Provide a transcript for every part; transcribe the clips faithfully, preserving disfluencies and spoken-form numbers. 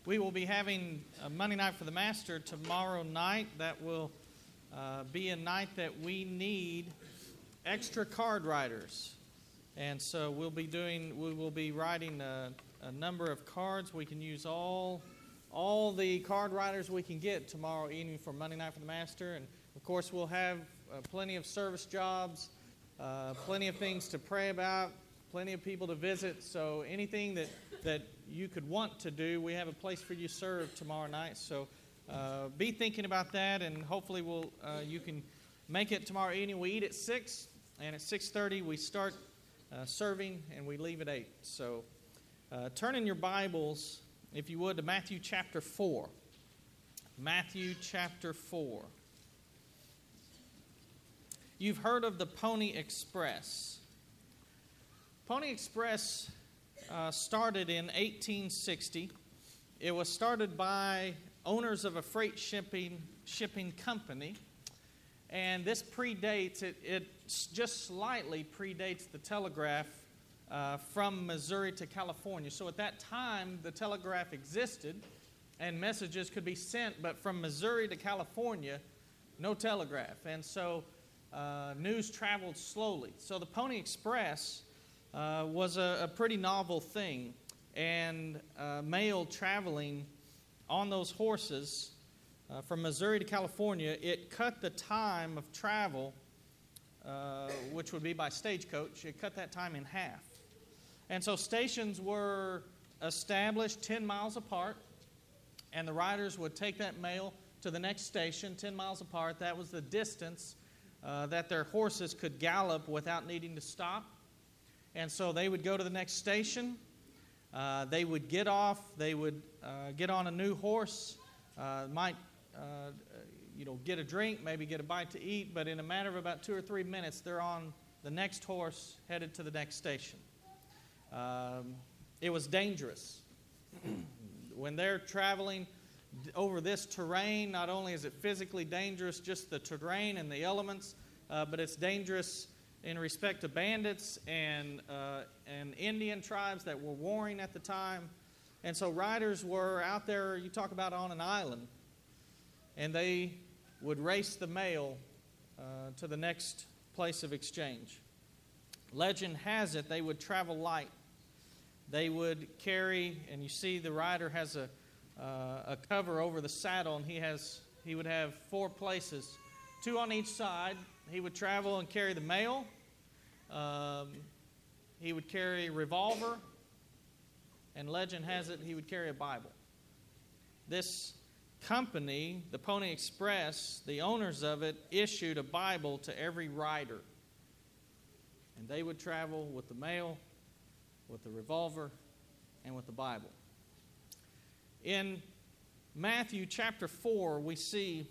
We will be having a Monday Night for the Master tomorrow night. That will uh, be a night that we need extra card writers. And so we'll be doing, we will be writing a, a number of cards. We can use all, all the card writers we can get tomorrow evening for Monday Night for the Master. And of course, we'll have uh, plenty of service jobs, uh, plenty of things to pray about, plenty of people to visit. So anything that, that you could want to do, we have a place for you to serve tomorrow night. So uh, be thinking about that, and hopefully we'll uh, you can make it tomorrow evening. We eat at six, and at six thirty we start uh, serving, and we leave at eight. So uh, turn in your Bibles, if you would, to Matthew chapter four. Matthew chapter four. You've heard of the Pony Express. Pony Express uh, started in eighteen sixty. It was started by owners of a freight shipping shipping company, and this predates it. It just slightly predates the telegraph uh, from Missouri to California. So at that time, the telegraph existed, and messages could be sent, but from Missouri to California, no telegraph, and so uh, news traveled slowly. So the Pony Express Uh, was a, a pretty novel thing, and uh, mail traveling on those horses uh, from Missouri to California, it cut the time of travel, uh, which would be by stagecoach, it cut that time in half. And so stations were established ten miles apart, and the riders would take that mail to the next station ten miles apart. That was the distance uh, that their horses could gallop without needing to stop. And so they would go to the next station, uh, they would get off, they would uh, get on a new horse, uh, might uh, you know, get a drink, maybe get a bite to eat, but in a matter of about two or three minutes, they're on the next horse headed to the next station. Um, it was dangerous. When they're traveling over this terrain, not only is it physically dangerous, just the terrain and the elements, uh, but it's dangerous in respect to bandits and uh, and Indian tribes that were warring at the time. And so riders were out there, you talk about on an island, and they would race the mail uh, to the next place of exchange. Legend has it they would travel light. They would carry, and you see the rider has a uh, a cover over the saddle, and he has he would have four places, two on each side. He would travel and carry the mail. Um, he would carry a revolver. And legend has it he would carry a Bible. This company, the Pony Express, the owners of it, issued a Bible to every rider. And they would travel with the mail, with the revolver, and with the Bible. In Matthew chapter four, we see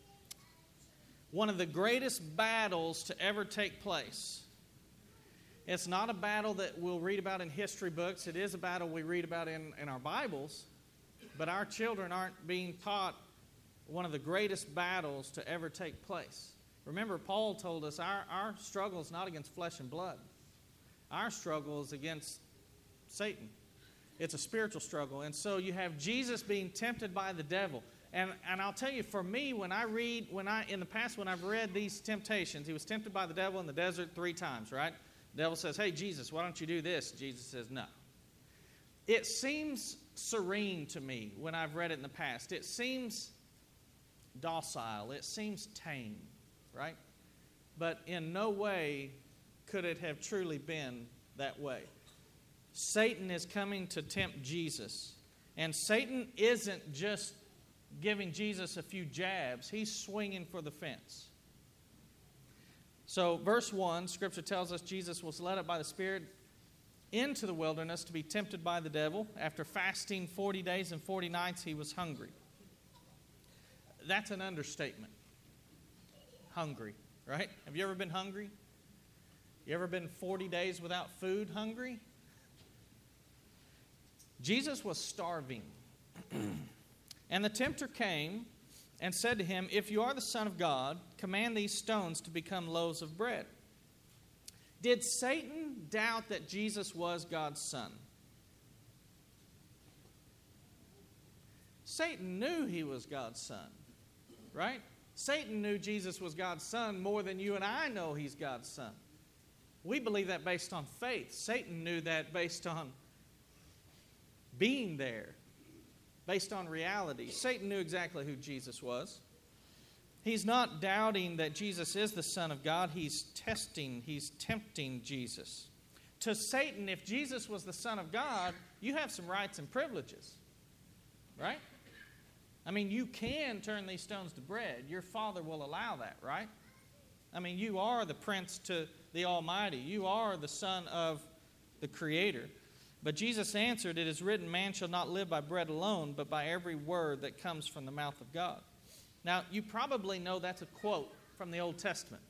one of the greatest battles to ever take place. It's not a battle that we'll read about in history books. It is a battle we read about in, in our Bibles. But our children aren't being taught one of the greatest battles to ever take place. Remember, Paul told us our, our struggle is not against flesh and blood. Our struggle is against Satan. It's a spiritual struggle. And so you have Jesus being tempted by the devil. And and I'll tell you, for me, when I read, when I in the past, when I've read these temptations, he was tempted by the devil in the desert three times, right? The devil says, hey, Jesus, why don't you do this? Jesus says, no. It seems serene to me when I've read it in the past. It seems docile. It seems tame, right? But in no way could it have truly been that way. Satan is coming to tempt Jesus. And Satan isn't just giving Jesus a few jabs. He's swinging for the fence. So verse one, Scripture tells us Jesus was led up by the Spirit into the wilderness to be tempted by the devil. After fasting forty days and forty nights, he was hungry. That's an understatement. Hungry, right? Have you ever been hungry? You ever been forty days without food hungry? Jesus was starving. And the tempter came and said to him, if you are the Son of God, command these stones to become loaves of bread. Did Satan doubt that Jesus was God's Son? Satan knew he was God's son, right? Satan knew Jesus was God's son more than you and I know he's God's son. We believe that based on faith. Satan knew that based on being there, based on reality. Satan knew exactly who Jesus was. He's not doubting that Jesus is the Son of God. He's testing, he's tempting Jesus. To Satan, if Jesus was the Son of God, you have some rights and privileges, right? I mean, you can turn these stones to bread. Your Father will allow that, right? I mean, you are the Prince to the Almighty. You are the Son of the Creator. But Jesus answered, "It is written, man shall not live by bread alone, but by every word that comes from the mouth of God." Now, you probably know that's a quote from the Old Testament.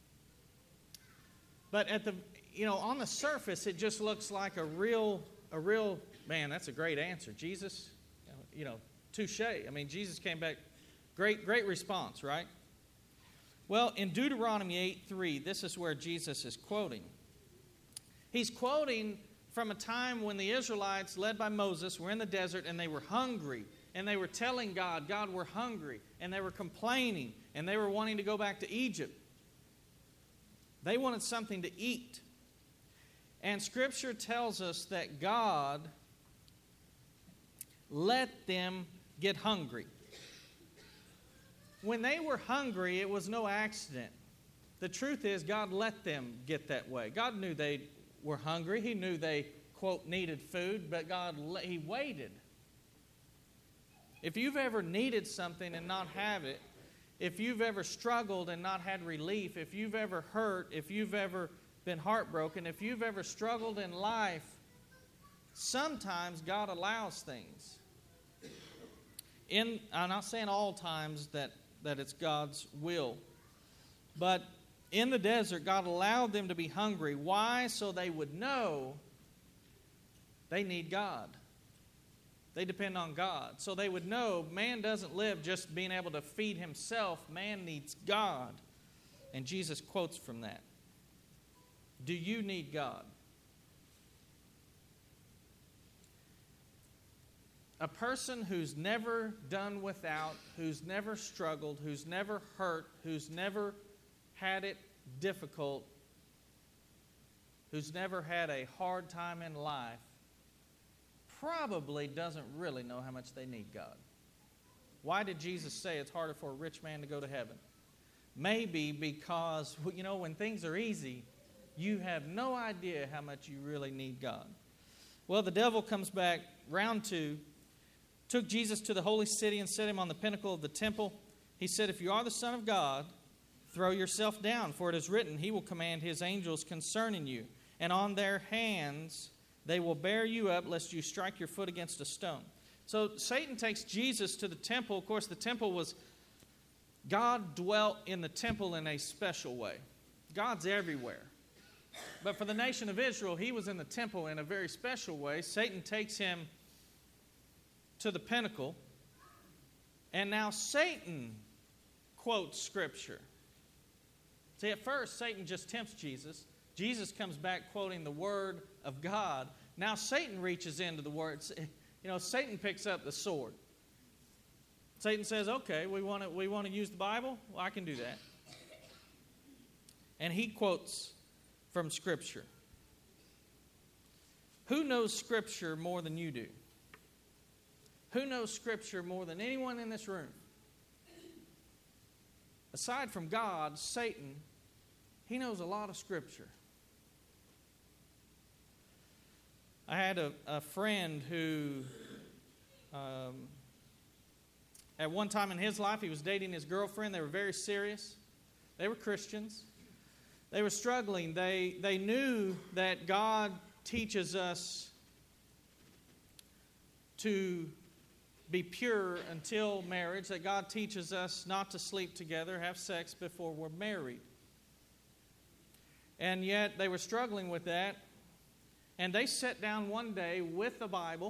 But at the, you know, on the surface, it just looks like a real, a real, man, that's a great answer. Jesus, you know, touche. I mean, Jesus came back, great, great response, right? Well, in Deuteronomy eight three, this is where Jesus is quoting. He's quoting from a time when the Israelites, led by Moses, were in the desert and they were hungry. And they were telling God, God, we're hungry. And they were complaining. And they were wanting to go back to Egypt. They wanted something to eat. And Scripture tells us that God let them get hungry. When they were hungry, it was no accident. The truth is, God let them get that way. God knew they were hungry. He knew they, quote, needed food. But God, He waited. If you've ever needed something and not have it, if you've ever struggled and not had relief, if you've ever hurt, if you've ever been heartbroken, if you've ever struggled in life, sometimes God allows things. In, I'm not saying all times that, that it's God's will, but in the desert, God allowed them to be hungry. Why? So they would know they need God. They depend on God. So they would know man doesn't live just being able to feed himself. Man needs God. And Jesus quotes from that. Do you need God? A person who's never done without, who's never struggled, who's never hurt, who's never had it difficult, who's never had a hard time in life, probably doesn't really know how much they need God. Why did Jesus say it's harder for a rich man to go to heaven? Maybe because, you know, when things are easy, you have no idea how much you really need God. Well, the devil comes back, round two, took Jesus to the holy city and set him on the pinnacle of the temple. He said, "If you are the Son of God, throw yourself down, for it is written, He will command His angels concerning you, and on their hands they will bear you up, lest you strike your foot against a stone." So Satan takes Jesus to the temple. Of course, the temple was, God dwelt in the temple in a special way. God's everywhere. But for the nation of Israel, He was in the temple in a very special way. Satan takes him to the pinnacle. And now Satan quotes Scripture. See, at first, Satan just tempts Jesus. Jesus comes back quoting the Word of God. Now Satan reaches into the Word. You know, Satan picks up the sword. Satan says, okay, we want to we want to use the Bible? Well, I can do that. And he quotes from Scripture. Who knows Scripture more than you do? Who knows Scripture more than anyone in this room? Aside from God, Satan, he knows a lot of Scripture. I had a, a friend who, um, at one time in his life, he was dating his girlfriend. They were very serious. They were Christians. They were struggling. They, they knew that God teaches us to be pure until marriage, that God teaches us not to sleep together, have sex before we're married. And yet they were struggling with that. And they sat down one day with the Bible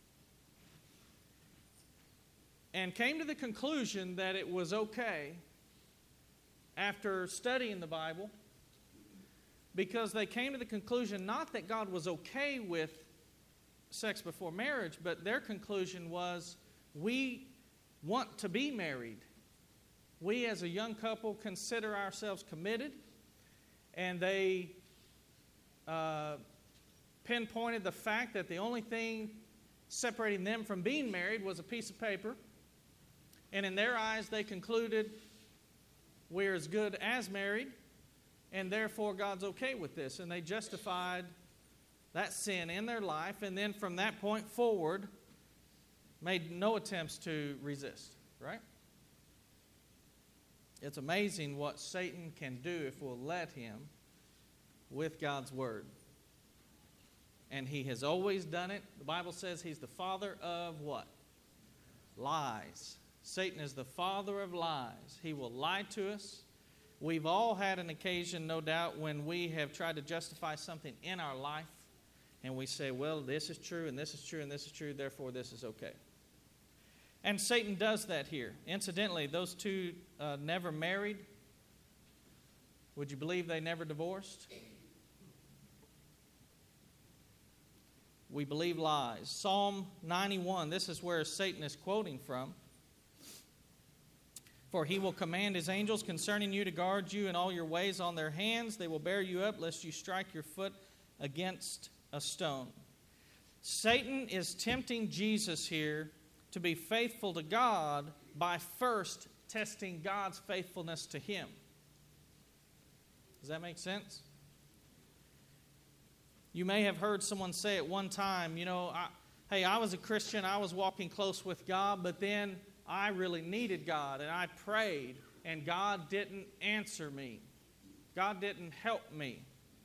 and came to the conclusion that it was okay after studying the Bible, because they came to the conclusion not that God was okay with sex before marriage, but their conclusion was we want to be married. We as a young couple consider ourselves committed, and they uh, pinpointed the fact that the only thing separating them from being married was a piece of paper. And in their eyes, they concluded we're as good as married, and therefore God's okay with this. And they justified that sin in their life, and then from that point forward, made no attempts to resist, right? It's amazing what Satan can do if we'll let him with God's word. And he has always done it. The Bible says he's the father of what? Lies. Satan is the father of lies. He will lie to us. We've all had an occasion, no doubt, when we have tried to justify something in our life, and we say, well, this is true, and this is true, and this is true, therefore this is okay. And Satan does that here. Incidentally, those two uh, never married. Would you believe they never divorced? We believe lies. Psalm ninety-one, this is where Satan is quoting from. For he will command his angels concerning you to guard you in all your ways on their hands. They will bear you up, lest you strike your foot against a stone. Satan is tempting Jesus here to be faithful to God by first testing God's faithfulness to him. Does that make sense? You may have heard someone say at one time, you know, I, hey, I was a Christian, I was walking close with God, but then I really needed God, and I prayed, and God didn't answer me. God didn't help me.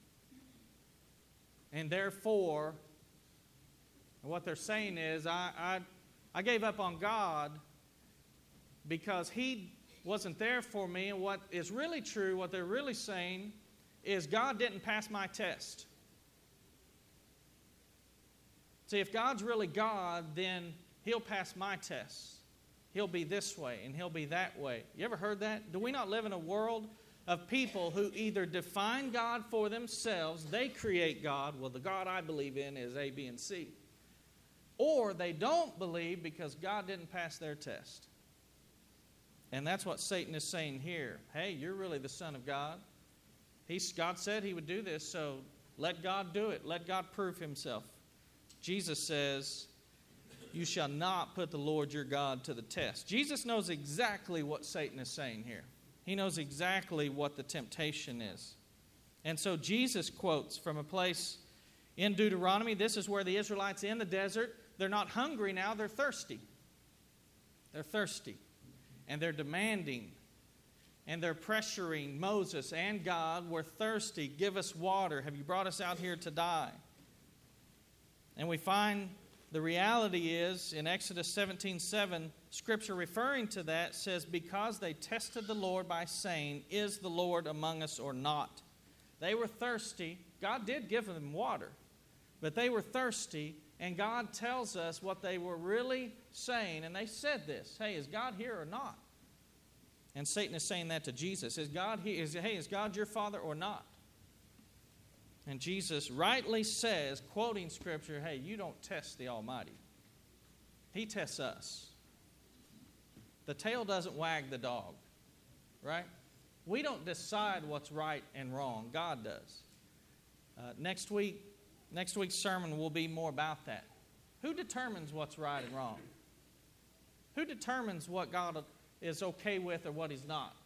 And therefore, what they're saying is, I, I, I gave up on God because He wasn't there for me. And what is really true, what they're really saying, is God didn't pass my test. See, if God's really God, then He'll pass my tests. He'll be this way and He'll be that way. You ever heard that? Do we not live in a world of people who either define God for themselves, they create God, well, the God I believe in is A, B, and C, or they don't believe because God didn't pass their test. And that's what Satan is saying here. Hey, you're really the Son of God. He's, God said He would do this, so let God do it. Let God prove Himself. Jesus says, you shall not put the Lord your God to the test. Jesus knows exactly what Satan is saying here. He knows exactly what the temptation is. And so Jesus quotes from a place in Deuteronomy. This is where the Israelites in the desert, they're not hungry now, they're thirsty. They're thirsty. And they're demanding. And they're pressuring Moses and God. We're thirsty. Give us water. Have you brought us out here to die? And we find the reality is, in Exodus seventeen seven, Scripture referring to that says, because they tested the Lord by saying, is the Lord among us or not? They were thirsty. God did give them water, but they were thirsty, and God tells us what they were really saying, and they said this, hey, is God here or not? And Satan is saying that to Jesus. Is God here? Is, hey, is God your Father or not? And Jesus rightly says, quoting Scripture, hey, you don't test the Almighty. He tests us. The tail doesn't wag the dog, right? We don't decide what's right and wrong. God does. Uh, next week, next week's sermon will be more about that. Who determines what's right and wrong? Who determines what God is okay with or what He's not?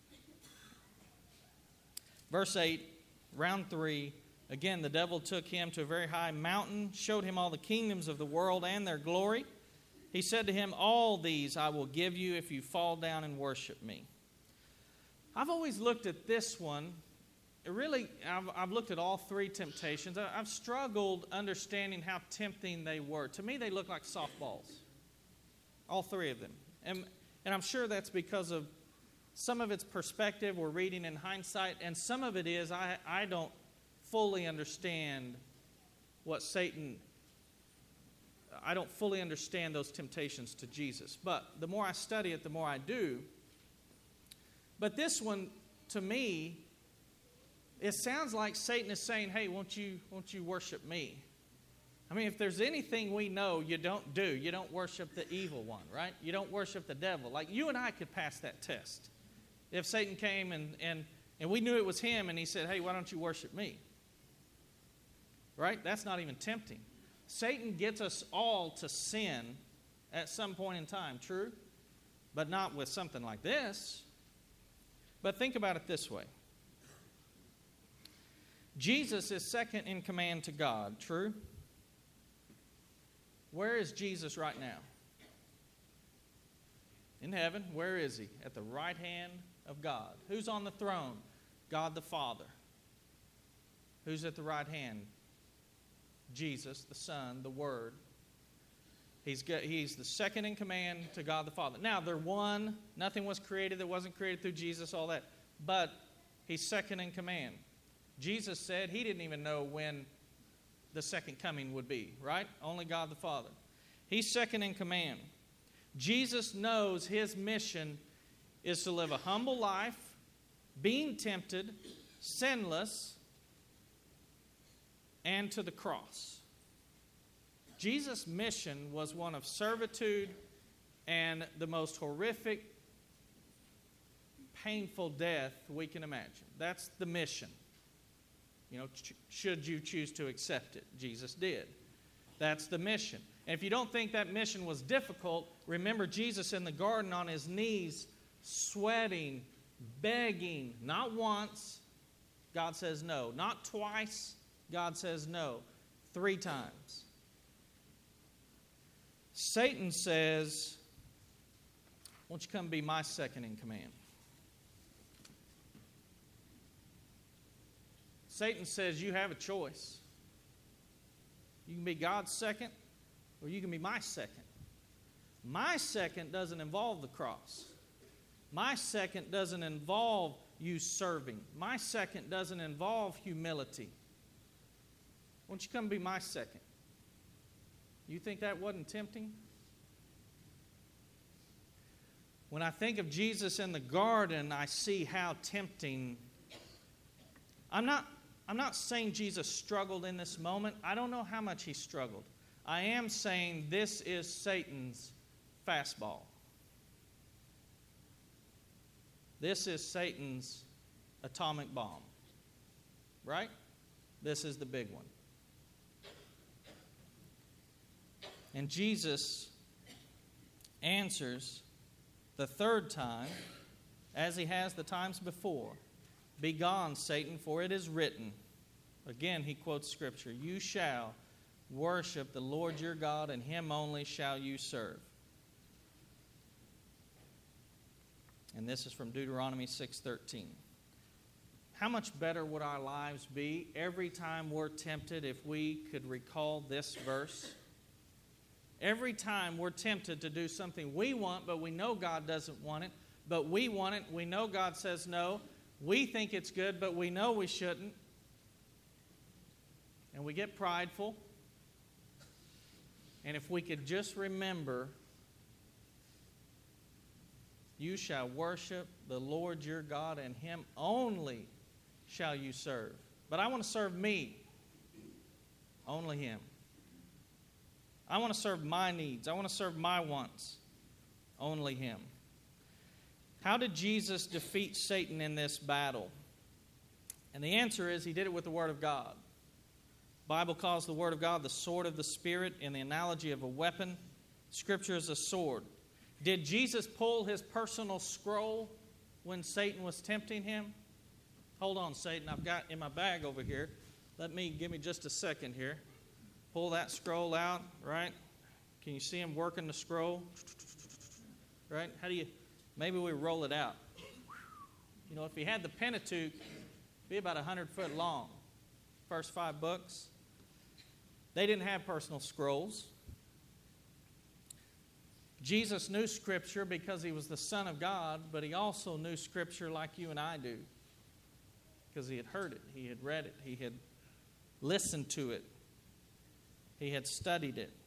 Verse eight, round three. Again, the devil took him to a very high mountain, showed him all the kingdoms of the world and their glory. He said to him, all these I will give you if you fall down and worship me. I've always looked at this one. It really, I've, I've looked at all three temptations. I, I've struggled understanding how tempting they were. To me, they look like softballs. All three of them. And, and I'm sure that's because of some of it's perspective we're reading in hindsight, and some of it is I, I don't fully understand what Satan, I don't fully understand those temptations to Jesus. But the more I study it, the more I do. But this one, to me, it sounds like Satan is saying, hey, won't you, won't you worship me? I mean, if there's anything we know you don't do, you don't worship the evil one, right? You don't worship the devil. Like, you and I could pass that test. If Satan came and, and, and we knew it was him and he said, hey, why don't you worship me? Right? That's not even tempting. Satan gets us all to sin at some point in time, true? But not with something like this. But think about it this way. Jesus is second in command to God, true? Where is Jesus right now? In heaven. Where is he? At the right hand of God. Who's on the throne? God the Father. Who's at the right hand? Jesus, the Son, the Word. He's, got, he's the second in command to God the Father. Now, they're one. Nothing was created that wasn't created through Jesus, all that. But he's second in command. Jesus said he didn't even know when the second coming would be, right? Only God the Father. He's second in command. Jesus knows his mission is to live a humble life, being tempted, sinless, and to the cross. Jesus' mission was one of servitude and the most horrific, painful death we can imagine. That's the mission. You know, ch- should you choose to accept it? Jesus did. That's the mission. And if you don't think that mission was difficult, remember Jesus in the garden on his knees, sweating, begging, not once, God says no. Not twice, God says no. Three times. Satan says, won't you come be my second in command? Satan says you have a choice. You can be God's second, or you can be my second. My second doesn't involve the cross. My second doesn't involve you serving. My second doesn't involve humility. Won't you come be my second? You think that wasn't tempting? When I think of Jesus in the garden, I see how tempting. I'm not I'm not saying Jesus struggled in this moment. I don't know how much he struggled. I am saying this is Satan's fastball. This is Satan's atomic bomb. Right? This is the big one. And Jesus answers the third time, as he has the times before. Begone, Satan, for it is written. Again, he quotes Scripture. You shall worship the Lord your God, and him only shall you serve. And this is from Deuteronomy six thirteen. How much better would our lives be every time we're tempted if we could recall this verse? Every time we're tempted to do something we want, but we know God doesn't want it, but we want it, we know God says no, we think it's good, but we know we shouldn't, and we get prideful. And if we could just remember, you shall worship the Lord your God, and him only shall you serve. But I want to serve me, only him. I want to serve my needs. I want to serve my wants, only him. How did Jesus defeat Satan in this battle? And the answer is he did it with the Word of God. The Bible calls the Word of God the sword of the Spirit in the analogy of a weapon. Scripture is a sword. Did Jesus pull his personal scroll when Satan was tempting him? Hold on, Satan. I've got in my bag over here. Let me, give me just a second here. Pull that scroll out, right? Can you see him working the scroll? Right? How do you... Maybe we roll it out. You know, if he had the Pentateuch, it'd be about one hundred foot long. First five books. They didn't have personal scrolls. Jesus knew Scripture because he was the Son of God, but he also knew Scripture like you and I do. Because he had heard it, he had read it, he had listened to it, he had studied it.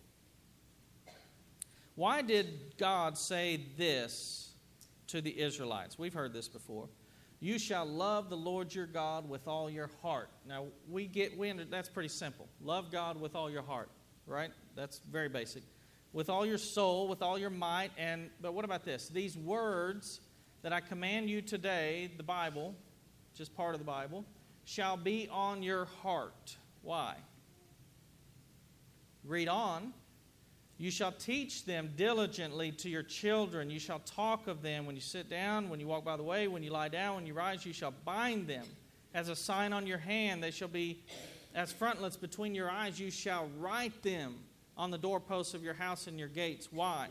Why did God say this to the Israelites? We've heard this before. You shall love the Lord your God with all your heart. Now, we get, we under, that's pretty simple. Love God with all your heart. right? That's very basic. With all your soul, with all your might, and but what about this? These words that I command you today, the Bible, just part of the Bible, shall be on your heart. Why? Read on. You shall teach them diligently to your children. You shall talk of them when you sit down, when you walk by the way, when you lie down, when you rise. You shall bind them as a sign on your hand. They shall be as frontlets between your eyes. You shall write them on the doorposts of your house and your gates. Why?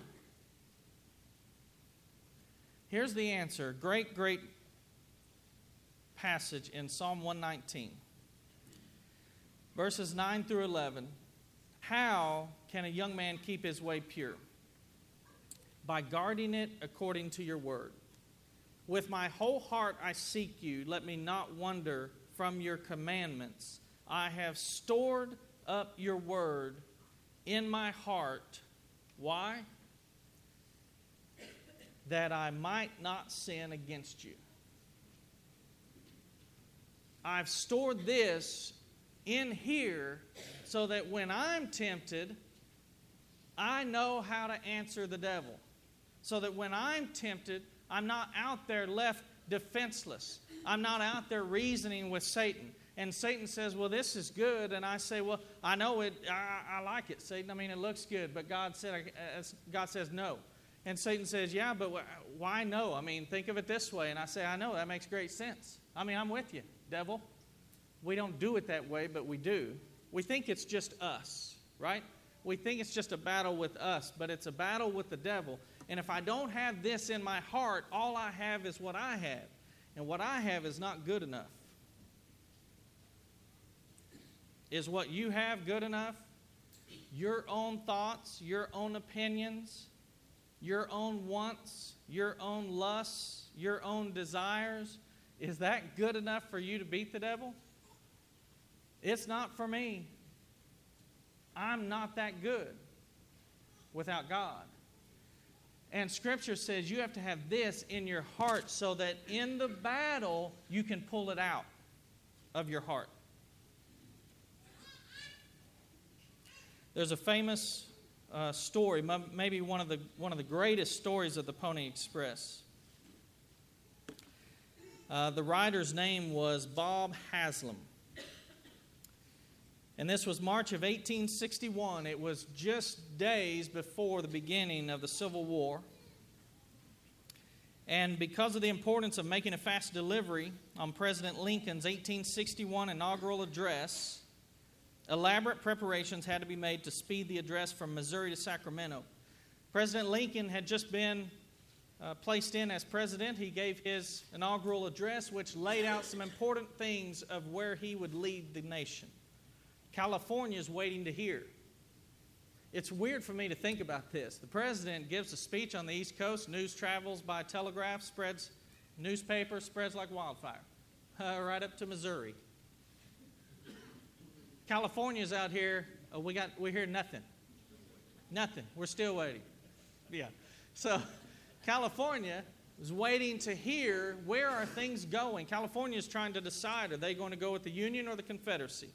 Here's the answer. Great, great passage in Psalm one nineteen. Verses nine through eleven. How can a young man keep his way pure? By guarding it according to your word. With my whole heart I seek you. Let me not wander from your commandments. I have stored up your word in my heart. Why? That I might not sin against you. I've stored this in here so that when I'm tempted, I know how to answer the devil. So that when I'm tempted, I'm not out there left defenseless. I'm not out there reasoning with Satan. And Satan says, well, this is good. And I say, well, I know it. I, I like it, Satan. I mean, it looks good. But God said, God says no. And Satan says, yeah, but why no? I mean, think of it this way. And I say, I know, that makes great sense. I mean, I'm with you, devil. We don't do it that way, but we do. We think it's just us, right? We think it's just a battle with us, but it's a battle with the devil. And if I don't have this in my heart, all I have is what I have. And what I have is not good enough. Is what you have good enough? Your own thoughts, your own opinions, your own wants, your own lusts, your own desires, is that good enough for you to beat the devil? It's not for me. I'm not that good without God. And Scripture says you have to have this in your heart so that in the battle you can pull it out of your heart. There's a famous uh, story, maybe one of the one of the greatest stories of the Pony Express. Uh, the writer's name was Bob Haslam. And this was March of eighteen sixty-one. It was just days before the beginning of the Civil War. And because of the importance of making a fast delivery on President Lincoln's eighteen sixty-one inaugural address, elaborate preparations had to be made to speed the address from Missouri to Sacramento. President Lincoln had just been uh, placed in as president. He gave his inaugural address, which laid out some important things of where he would lead the nation. California is waiting to hear. It's weird for me to think about this. The president gives a speech on the East Coast. News travels by telegraph, spreads, newspaper spreads like wildfire, uh, right up to Missouri. California's out here. Uh, we got we hear nothing, nothing. We're still waiting. Yeah. So California is waiting to hear where are things going. California is trying to decide: are they going to go with the Union or the Confederacy?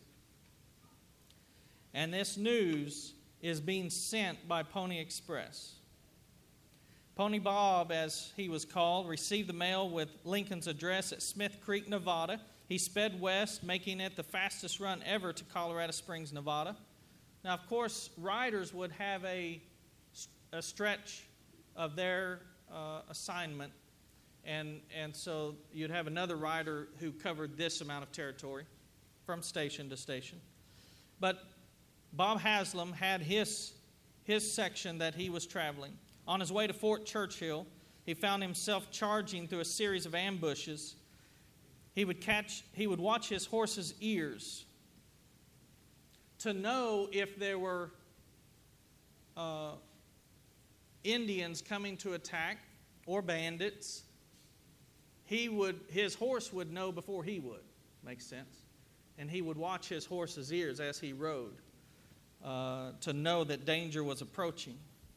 And this news is being sent by Pony Express. Pony Bob, as he was called, received the mail with Lincoln's address at Smith Creek, Nevada. He sped west, making it the fastest run ever to Colorado Springs, Nevada. Now, of course, riders would have a, a stretch of their uh, assignment, and, and so you'd have another rider who covered this amount of territory from station to station. But Bob Haslam had his, his section that he was traveling. On his way to Fort Churchill, he found himself charging through a series of ambushes. He would catch, he would watch his horse's ears to know if there were uh, Indians coming to attack or bandits. He would, his horse would know before he would. Makes sense. And he would watch his horse's ears as he rode. Uh, to know that danger was approaching.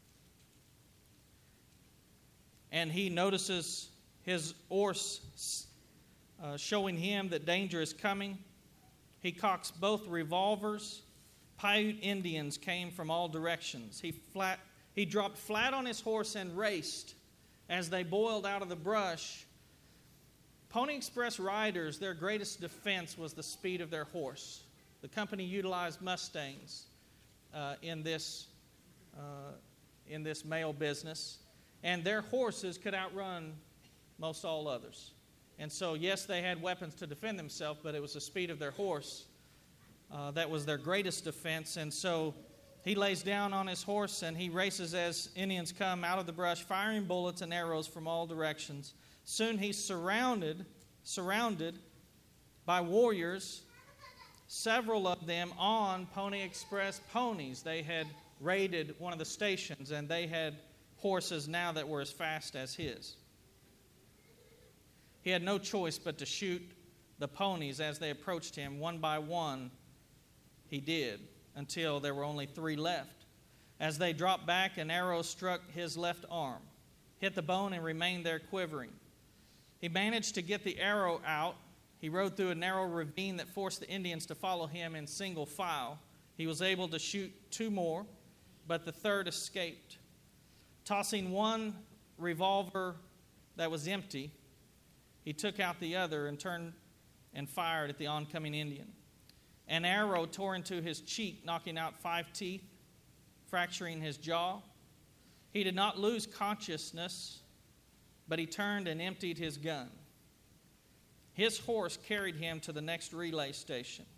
And he notices his horse uh, showing him that danger is coming. He cocks both revolvers Paiute Indians came from all directions. He, flat, he dropped flat on his horse and raced as they boiled out of the brush. Pony Express riders, their greatest defense was the speed of their horse. The company utilized Mustangs uh, in this uh, in this mail business, and their horses could outrun most all others. And so, yes, they had weapons to defend themselves, but it was the speed of their horse uh, that was their greatest defense. And so he lays down on his horse and he races as Indians come out of the brush, firing bullets and arrows from all directions. Soon he's surrounded, surrounded by warriors, several of them on Pony Express ponies. They had raided one of the stations, and they had horses now that were as fast as his. He had no choice but to shoot the ponies as they approached him. One by one, he did, until there were only three left. As they dropped back, an arrow struck his left arm, hit the bone, and remained there quivering. He managed to get the arrow out. He rode through a narrow ravine that forced the Indians to follow him in single file. He was able to shoot two more, but the third escaped. Tossing one revolver that was empty, he took out the other and turned and fired at the oncoming Indian. An arrow tore into his cheek, knocking out five teeth, fracturing his jaw. He did not lose consciousness, but he turned and emptied his gun. His horse carried him to the next relay station,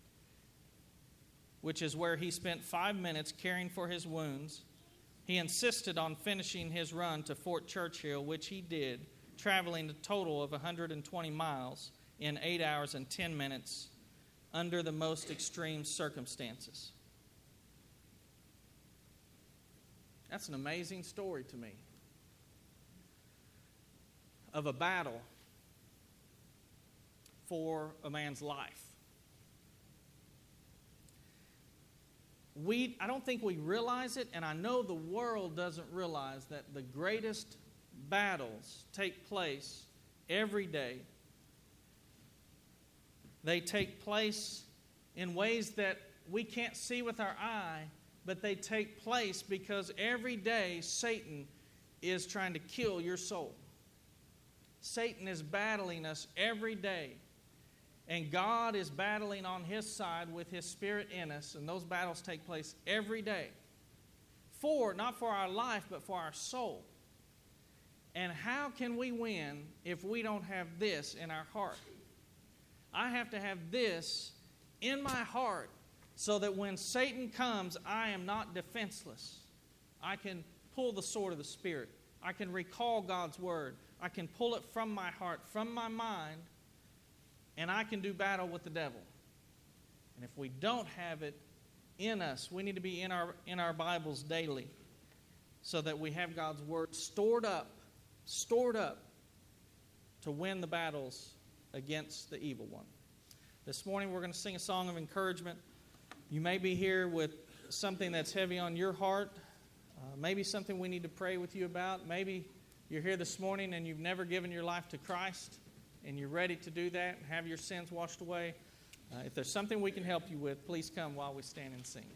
which is where he spent five minutes caring for his wounds. He insisted on finishing his run to Fort Churchill, which he did, traveling a total of one hundred twenty miles in eight hours and ten minutes under the most extreme circumstances. That's an amazing story to me of a battle for a man's life. We, I don't think we realize it, and I know the world doesn't realize that the greatest battles take place every day. They take place in ways that we can't see with our eye, but they take place because every day Satan is trying to kill your soul. Satan is battling us every day. And God is battling on His side with His Spirit in us, and those battles take place every day. For, not for our life, but for our soul. And how can we win if we don't have this in our heart? I have to have this in my heart so that when Satan comes, I am not defenseless. I can pull the sword of the Spirit. I can recall God's Word. I can pull it from my heart, from my mind, and I can do battle with the devil. And if we don't have it in us, we need to be in our in our Bibles daily so that we have God's Word stored up, stored up to win the battles against the evil one. This morning we're going to sing a song of encouragement. You may be here with something that's heavy on your heart, uh, maybe something we need to pray with you about. Maybe you're here this morning and you've never given your life to Christ, and you're ready to do that and have your sins washed away. Uh, if there's something we can help you with, please come while we stand and sing.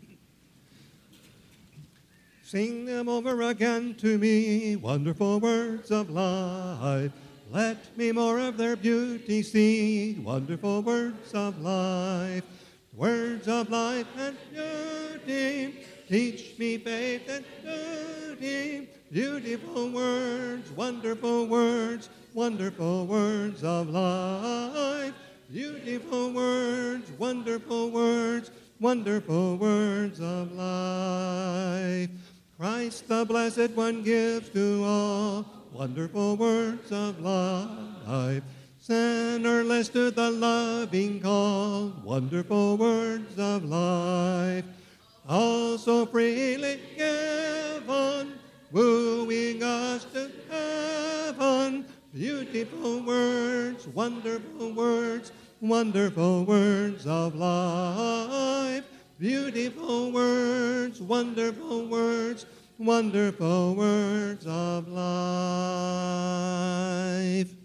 Sing them over again to me, wonderful words of life. Let me more of their beauty see, wonderful words of life. Words of life and beauty, teach me faith and duty. Beautiful words, wonderful words, wonderful words of life. Beautiful words, wonderful words, wonderful words of life. Christ the Blessed One gives to all wonderful words of life. Sinnerless to the loving call, wonderful words of life. Also freely given, wooing us to heaven. Beautiful words, wonderful words, wonderful words of life. Beautiful words, wonderful words, wonderful words of life.